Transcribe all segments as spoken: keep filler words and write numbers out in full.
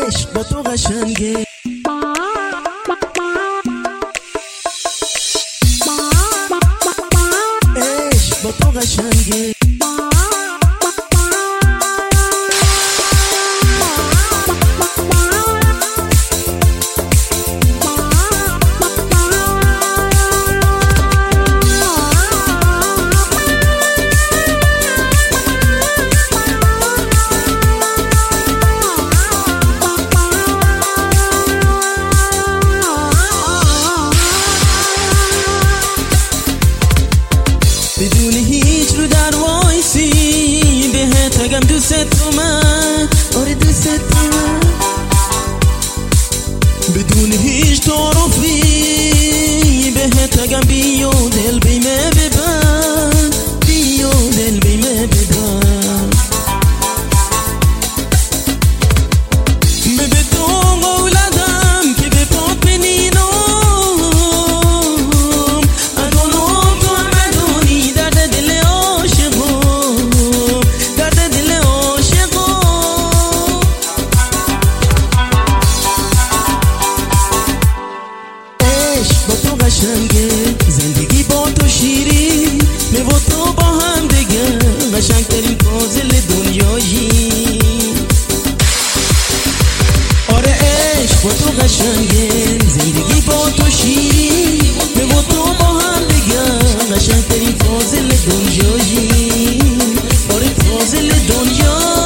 عشق با تو قشنگه. عشق با تو قشنگه. بدون هیچ رو در وایسی بهت بگم دوست تو من، آره دوست تو من. بدون هیچ تعارفی بهت بگم بیا دل بیمه ببن، بیا دل بیمه ببن. به تو قولدم که به پاک بنینم زندگی با تو شیرین می و تو با هم دیگه قشنگترین فاضل دنیایی. آره عشق با تو قشنگه، زندگی با تو شیرین می و تو با هم دیگه قشنگترین فاضل دنیایی. آره فاضل دنیایی.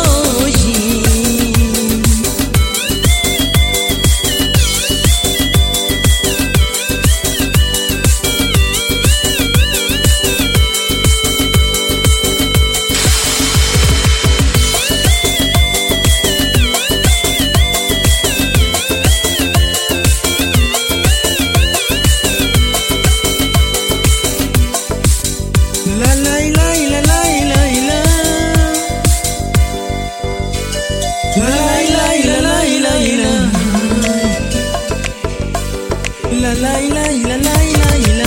La la la la la la la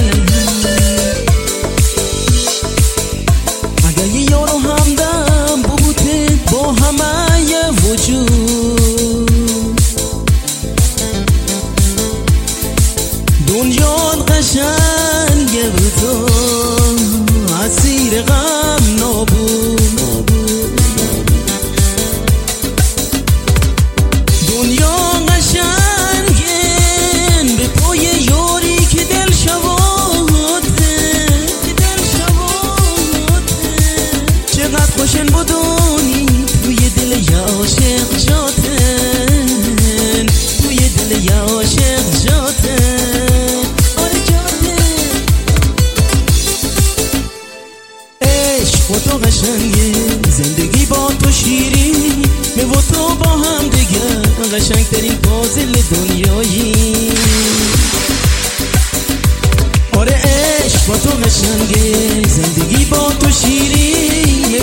اگه یه یارو همدم ببوده با همه وجود دنیا قشنگه به تو اسیر غم نابود. دنیا خوشن بودونی توی دل یه عاشق جاتن، توی دل یه عاشق جاتن، آره جاتن. عشق با تو قشنگه، زندگی با تو شیرین می و تو با هم دیگه قشنگترین فاضل دنیایی. آره عشق با تو قشنگه، زندگی با تو شیرین می